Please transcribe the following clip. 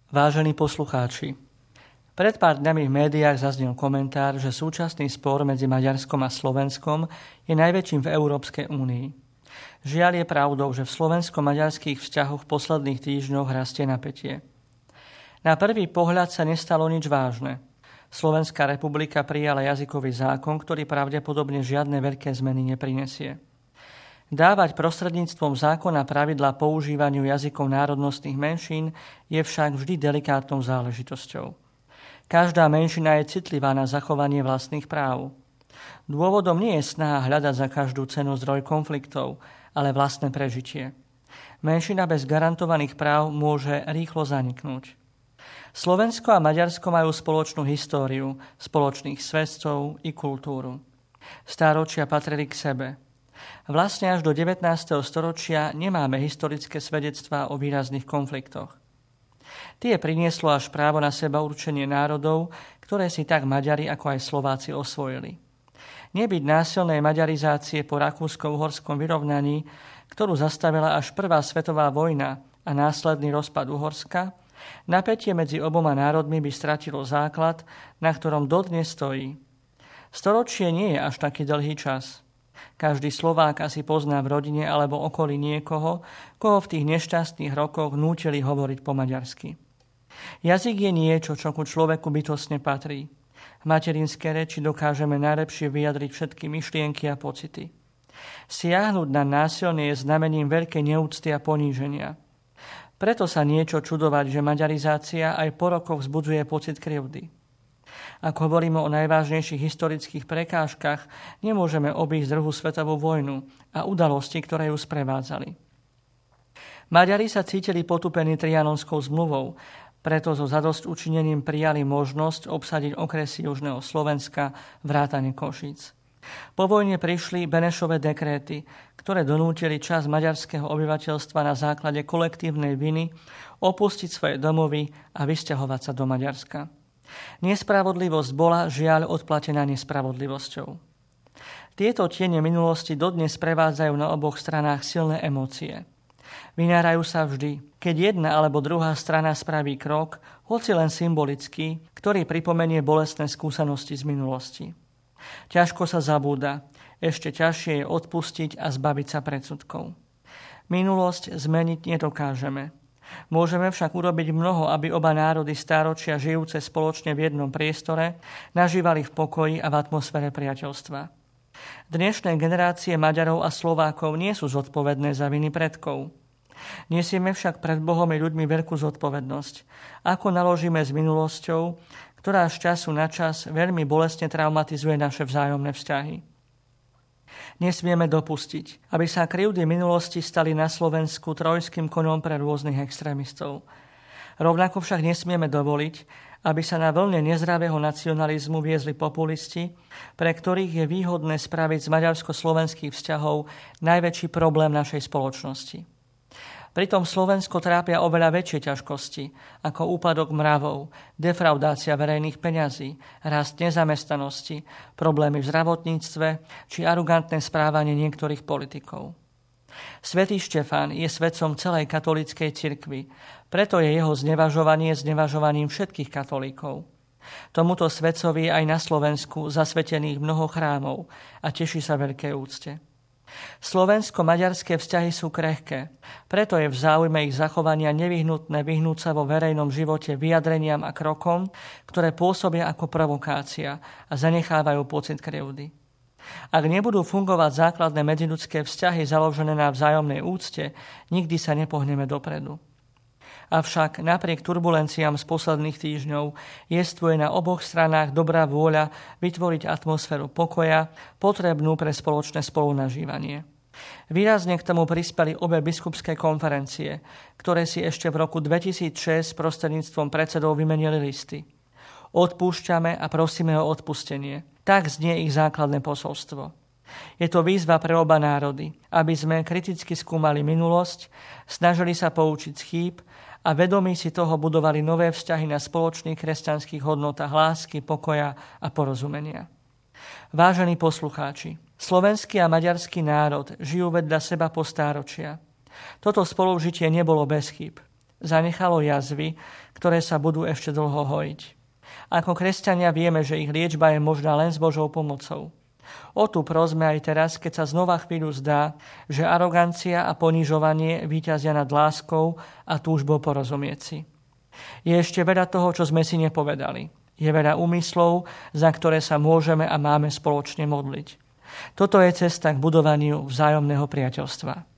Vážení poslucháči, pred pár dňami v médiách zaznel komentár, že súčasný spor medzi Maďarskom a Slovenskom je najväčším v Európskej únii. Žiaľ je pravdou, že v slovensko-maďarských vzťahoch v posledných týždňoch rastie napätie. Na prvý pohľad sa nestalo nič vážne. Slovenská republika prijala jazykový zákon, ktorý pravdepodobne žiadne veľké zmeny neprinesie. Dávať prostredníctvom zákona pravidlá používaniu jazykov národnostných menšín je však vždy delikátnou záležitosťou. Každá menšina je citlivá na zachovanie vlastných práv. Dôvodom nie je snaha hľadať za každú cenu zdroj konfliktov, ale vlastné prežitie. Menšina bez garantovaných práv môže rýchlo zaniknúť. Slovensko a Maďarsko majú spoločnú históriu, spoločných svedcov i kultúru. Stáročia patrili k sebe. Vlastne až do 19. storočia nemáme historické svedectvá o výrazných konfliktoch. Tie prinieslo až právo na seba určenie národov, ktoré si tak Maďari ako aj Slováci osvojili. Nebyť násilnej maďarizácie po rakúsko-uhorskom vyrovnaní, ktorú zastavila až prvá svetová vojna a následný rozpad Uhorska, napätie medzi oboma národmi by stratilo základ, na ktorom dodnes stojí. Storočie nie je až taký dlhý čas. Každý Slovák asi pozná v rodine alebo okolí niekoho, koho v tých nešťastných rokoch nútili hovoriť po maďarsky. Jazyk je niečo, čo ku človeku bytostne patrí. V materinskej reči dokážeme najlepšie vyjadriť všetky myšlienky a pocity. Siahnuť na násilne je znamením veľkej neúcty a poníženia. Preto sa niečo čudovať, že maďarizácia aj po rokoch vzbudzuje pocit krivdy. Ak hovoríme o najvážnejších historických prekážkach, nemôžeme obísť druhú svetovú vojnu a udalosti, ktoré ju sprevádzali. Maďari sa cítili potupení Trianonskou zmluvou, preto so zadosťučinením prijali možnosť obsadiť okresy južného Slovenska vrátane Košíc. Po vojne prišli Benešové dekréty, ktoré donútili časť maďarského obyvateľstva na základe kolektívnej viny opustiť svoje domovy a vysťahovať sa do Maďarska. Nespravodlivosť bola žiaľ odplatená nespravodlivosťou. Tieto tiene minulosti dodnes prevádzajú na oboch stranách silné emócie. Vynárajú sa vždy, keď jedna alebo druhá strana spraví krok, hoci len symbolický, ktorý pripomenie bolestné skúsenosti z minulosti. Ťažko sa zabúda, ešte ťažšie je odpustiť a zbaviť sa predsudkov. Minulosť zmeniť nedokážeme. Môžeme však urobiť mnoho, aby oba národy stáročia žijúce spoločne v jednom priestore nažívali v pokoji a v atmosfére priateľstva. Dnešné generácie Maďarov a Slovákov nie sú zodpovedné za viny predkov. Nesieme však pred Bohom i ľuďmi veľkú zodpovednosť. Ako naložíme s minulosťou, ktorá z času na čas veľmi bolestne traumatizuje naše vzájomné vzťahy. Nesmieme dopustiť, aby sa krivdy minulosti stali na Slovensku trojským koňom pre rôznych extrémistov. Rovnako však nesmieme dovoliť, aby sa na vlne nezdravého nacionalizmu viezli populisti, pre ktorých je výhodné spraviť z maďarsko-slovenských vzťahov najväčší problém našej spoločnosti. Pritom Slovensko trápia oveľa väčšie ťažkosti, ako úpadok mravov, defraudácia verejných peňazí, rast nezamestnanosti, problémy v zdravotníctve či arogantné správanie niektorých politikov. Svätý Štefán je svedcom celej katolíckej cirkvi, preto je jeho znevažovanie znevažovaním všetkých katolíkov. Tomuto svedcovi je aj na Slovensku zasvetených mnoho chrámov a teší sa veľké úcte. Slovensko-maďarské vzťahy sú krehké, preto je v záujme ich zachovania nevyhnutné vyhnúť sa vo verejnom živote vyjadreniam a krokom, ktoré pôsobia ako provokácia a zanechávajú pocit krivdy. Ak nebudú fungovať základné medziľudské vzťahy založené na vzájomnej úcte, nikdy sa nepohneme dopredu. Avšak napriek turbulenciám z posledných týždňov jestvuje na oboch stranách dobrá vôľa vytvoriť atmosféru pokoja, potrebnú pre spoločné spolunažívanie. Výrazne k tomu prispeli obe biskupské konferencie, ktoré si ešte v roku 2006 prostredníctvom predsedov vymenili listy. Odpúšťame a prosíme o odpustenie. Tak znie ich základné posolstvo. Je to výzva pre oba národy, aby sme kriticky skúmali minulosť, snažili sa poučiť z chýb a vedomí si toho budovali nové vzťahy na spoločných kresťanských hodnotách lásky, pokoja a porozumenia. Vážení poslucháči, slovenský a maďarský národ žijú vedľa seba po stáročia. Toto spolužitie nebolo bez chýb. Zanechalo jazvy, ktoré sa budú ešte dlho hojiť. Ako kresťania vieme, že ich liečba je možná len s Božou pomocou. O tu prosme aj teraz, keď sa znova chvíľu zdá, že arogancia a ponižovanie víťazia nad láskou a túžbou porozumieť si. Je ešte veľa toho, čo sme si nepovedali. Je veľa úmyslov, za ktoré sa môžeme a máme spoločne modliť. Toto je cesta k budovaniu vzájomného priateľstva.